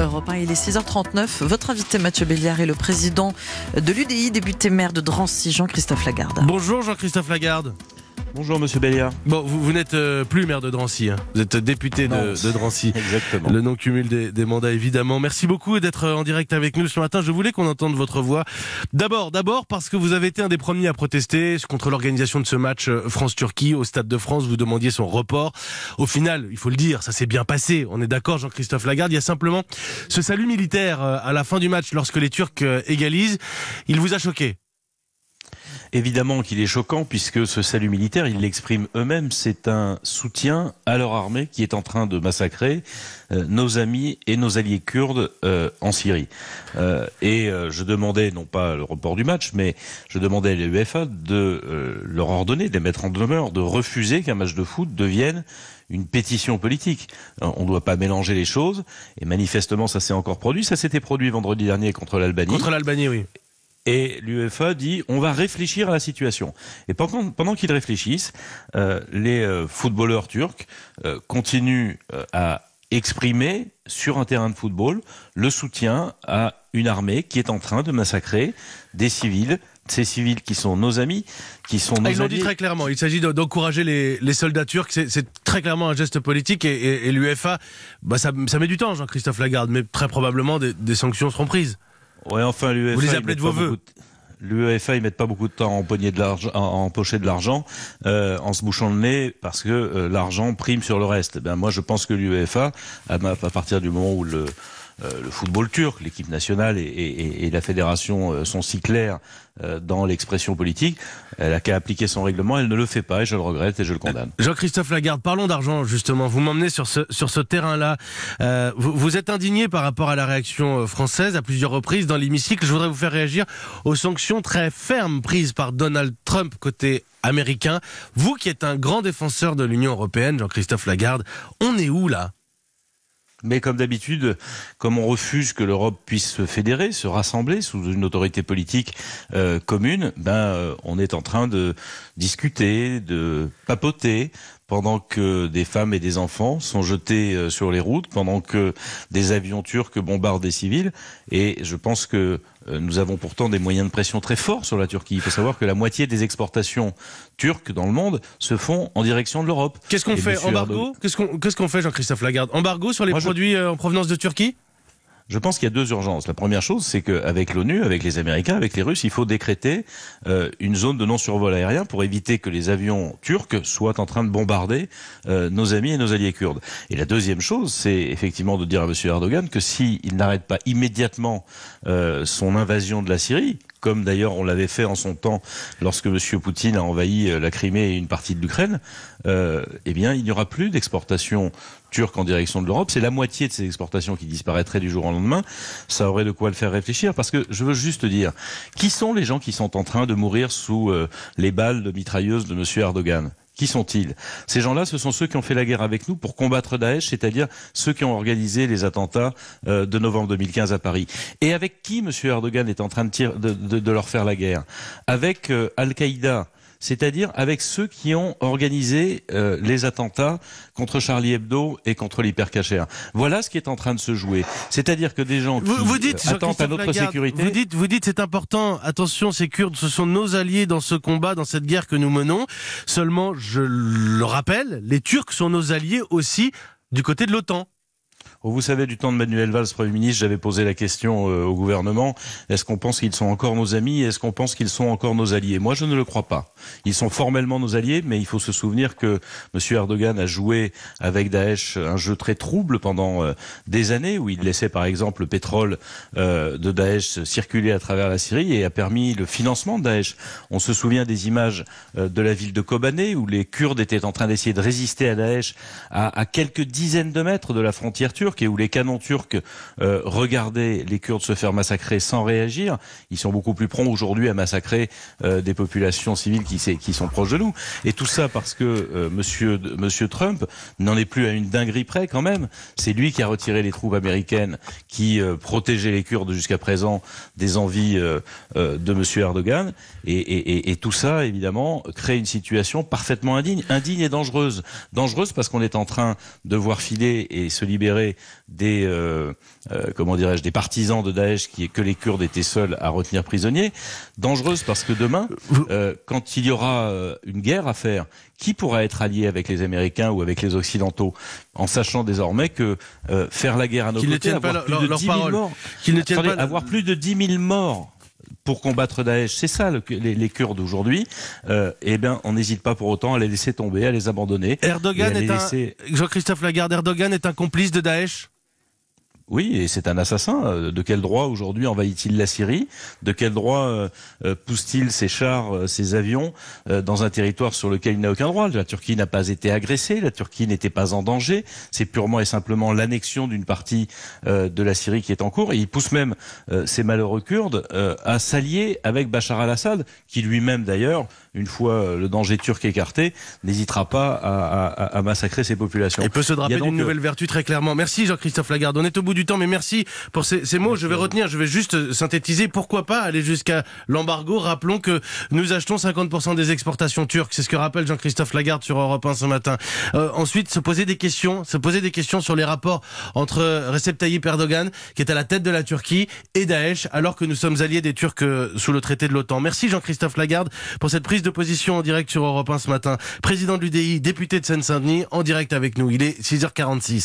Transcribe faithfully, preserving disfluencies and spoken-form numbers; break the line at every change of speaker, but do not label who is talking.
Europe un, il est six heures trente-neuf. Votre invité Mathieu Béliard est le président de l'U D I, député maire de Drancy, Jean-Christophe Lagarde.
Bonjour Jean-Christophe Lagarde.
Bonjour Monsieur Béliard.
Bon, vous, vous n'êtes euh, plus maire de Drancy, hein. Vous êtes député de, de Drancy.
Exactement.
Le non-cumul des, des mandats, évidemment. Merci beaucoup d'être en direct avec nous ce matin. Je voulais qu'on entende votre voix. D'abord, d'abord parce que vous avez été un des premiers à protester contre l'organisation de ce match France-Turquie au Stade de France. Vous demandiez son report. Au final, il faut le dire, ça s'est bien passé. On est d'accord, Jean-Christophe Lagarde. Il y a simplement ce salut militaire à la fin du match lorsque les Turcs égalisent. Il vous a choqué?
Évidemment qu'il est choquant puisque ce salut militaire, ils l'expriment eux-mêmes, c'est un soutien à leur armée qui est en train de massacrer euh, nos amis et nos alliés kurdes euh, en Syrie. Euh, et euh, je demandais, non pas le report du match, mais je demandais à l'UEFA de euh, leur ordonner, de les mettre en demeure, de refuser qu'un match de foot devienne une pétition politique. On ne doit pas mélanger les choses et manifestement ça s'est encore produit. Ça s'était produit vendredi dernier contre l'Albanie.
Contre l'Albanie, oui.
Et l'UEFA dit on va réfléchir à la situation. Et pendant, pendant qu'ils réfléchissent, euh, les euh, footballeurs turcs euh, continuent euh, à exprimer sur un terrain de football le soutien à une armée qui est en train de massacrer des civils. Ces civils qui sont nos amis, qui sont nos
ah, ils l'ont
alliés.
dit très clairement. Il s'agit d'encourager les, les soldats turcs. C'est, c'est très clairement un geste politique et, et, et l'UEFA, bah ça, ça met du temps, Jean-Christophe Lagarde, mais très probablement des, des sanctions seront prises.
Ouais, enfin, l'UEFA,
vous les appelez de vos voeux.
L'UEFA, ils mettent pas beaucoup de temps à empoigner de l'argent, à empocher de l'argent, euh, en se bouchant le nez, parce que euh, l'argent prime sur le reste. Ben, moi, je pense que l'UEFA, à, à partir du moment où le, euh, le football turc, l'équipe nationale et, et, et la fédération euh, sont si clairs euh, dans l'expression politique, elle a qu'à appliquer son règlement, elle ne le fait pas, et je le regrette et je le condamne.
Jean-Christophe Lagarde, parlons d'argent, justement. Vous m'emmenez sur ce, sur ce terrain-là. Euh, vous, vous êtes indigné par rapport à la réaction française à plusieurs reprises dans l'hémicycle. Je voudrais vous faire réagir aux sanctions très fermes prises par Donald Trump côté américain. Vous qui êtes un grand défenseur de l'Union européenne, Jean-Christophe Lagarde, on est où là ?
Mais comme d'habitude, comme on refuse que l'Europe puisse se fédérer, se rassembler sous une autorité politique euh, commune, ben euh, on est en train de discuter, de papoter, pendant que des femmes et des enfants sont jetés euh, sur les routes, pendant que des avions turcs bombardent des civils. Et je pense que euh, nous avons pourtant des moyens de pression très forts sur la Turquie. Il faut savoir que la moitié des exportations turques dans le monde se font en direction de l'Europe.
Qu'est-ce qu'on
et
fait? Embargo
Erdogan...
Qu'est-ce qu'on qu'est-ce qu'on fait, Jean-Christophe Lagarde? Embargo sur les
Moi, je...
produits euh, en provenance de Turquie?
Je pense qu'il y a deux urgences. La première chose, c'est qu'avec l'ONU, avec les Américains, avec les Russes, il faut décréter euh, une zone de non-survol aérien pour éviter que les avions turcs soient en train de bombarder euh, nos amis et nos alliés kurdes. Et la deuxième chose, c'est effectivement de dire à M. Erdogan que s'il n'arrête pas immédiatement euh, son invasion de la Syrie, comme d'ailleurs on l'avait fait en son temps lorsque M. Poutine a envahi la Crimée et une partie de l'Ukraine, euh, eh bien il n'y aura plus d'exportation turque en direction de l'Europe. C'est la moitié de ces exportations qui disparaîtraient du jour au lendemain. Ça aurait de quoi le faire réfléchir, parce que je veux juste dire, qui sont les gens qui sont en train de mourir sous euh, les balles de mitrailleuses de M. Erdogan ? Qui sont-ils? Ces gens-là, ce sont ceux qui ont fait la guerre avec nous pour combattre Daesh, c'est-à-dire ceux qui ont organisé les attentats euh, de novembre deux mille quinze à Paris. Et avec qui M. Erdogan est en train de, tire, de, de, de leur faire la guerre? Avec euh, Al-Qaïda, c'est-à-dire avec ceux qui ont organisé euh, les attentats contre Charlie Hebdo et contre l'hypercacher. Voilà ce qui est en train de se jouer. C'est-à-dire que des gens qui
vous, vous dites,
euh, attendent à notre
Lagarde,
sécurité...
Vous dites, vous dites c'est important, attention, ces Kurdes, ce sont nos alliés dans ce combat, dans cette guerre que nous menons. Seulement, je le rappelle, les Turcs sont nos alliés aussi du côté de l'OTAN.
Vous savez, du temps de Manuel Valls, Premier ministre, j'avais posé la question euh, au gouvernement. Est-ce qu'on pense qu'ils sont encore nos amis? Est-ce qu'on pense qu'ils sont encore nos alliés? Moi, je ne le crois pas. Ils sont formellement nos alliés, mais il faut se souvenir que M. Erdogan a joué avec Daesh un jeu très trouble pendant euh, des années, où il laissait par exemple le pétrole euh, de Daesh circuler à travers la Syrie et a permis le financement de Daesh. On se souvient des images euh, de la ville de Kobané, où les Kurdes étaient en train d'essayer de résister à Daesh à, à quelques dizaines de mètres de la frontière turque, et où les canons turcs euh, regardaient les Kurdes se faire massacrer sans réagir. Ils sont beaucoup plus prompts aujourd'hui à massacrer euh, des populations civiles qui, qui sont proches de nous. Et tout ça parce que euh, monsieur, monsieur Trump n'en est plus à une dinguerie près quand même. C'est lui qui a retiré les troupes américaines qui euh, protégeaient les Kurdes jusqu'à présent des envies euh, euh, de monsieur Erdogan. Et, et, et, et tout ça, évidemment, crée une situation parfaitement indigne. Indigne et dangereuse. Dangereuse parce qu'on est en train de voir filer et se libérer libérer des, euh, euh, comment dirais-je, des partisans de Daesh qui, que les Kurdes étaient seuls à retenir prisonniers. Dangereuse parce que demain, euh, quand il y aura euh, une guerre à faire, qui pourra être allié avec les Américains ou avec les Occidentaux, en sachant désormais que euh, faire la guerre à nos
Qu'ils ne
côtés,
tiennent pas
avoir
leur-
plus de
leur
dix mille
parole.
morts,
Qu'ils ne tiennent
Attendez,
pas-
avoir plus de dix mille morts pour combattre Daesh, c'est ça le, les, les Kurdes aujourd'hui. Euh, eh bien, on n'hésite pas pour autant à les laisser tomber, à les abandonner.
Erdogan
et à les
est un...
laisser-
Jean-Christophe Lagarde, Erdogan est un complice de Daesh?
Oui, et c'est un assassin. Euh, De quel droit aujourd'hui envahit-il la Syrie? De quel droit euh, euh, pousse-t-il ses chars, euh, ses avions euh, dans un territoire sur lequel il n'a aucun droit? La Turquie n'a pas été agressée, la Turquie n'était pas en danger. C'est purement et simplement l'annexion d'une partie euh, de la Syrie qui est en cours. Et il pousse même euh, ces malheureux Kurdes euh, à s'allier avec Bachar al-Assad, qui lui-même d'ailleurs, une fois euh, le danger turc écarté, n'hésitera pas à, à, à massacrer ses populations.
Il peut se
Il y
draper
a donc,
d'une nouvelle vertu très clairement. Merci Jean-Christophe Lagarde. On est au bout du temps, mais merci pour ces, ces mots. Je vais retenir, je vais juste synthétiser. Pourquoi pas aller jusqu'à l'embargo? Rappelons que nous achetons cinquante pour cent des exportations turques. C'est ce que rappelle Jean-Christophe Lagarde sur Europe un ce matin. Euh, ensuite, se poser des questions, se poser des questions sur les rapports entre Recep Tayyip Erdogan, qui est à la tête de la Turquie, et Daesh, alors que nous sommes alliés des Turcs euh, sous le traité de l'OTAN. Merci Jean-Christophe Lagarde pour cette prise de position en direct sur Europe un ce matin. Président de l'U D I, député de Seine-Saint-Denis, en direct avec nous. Il est six heures quarante-six.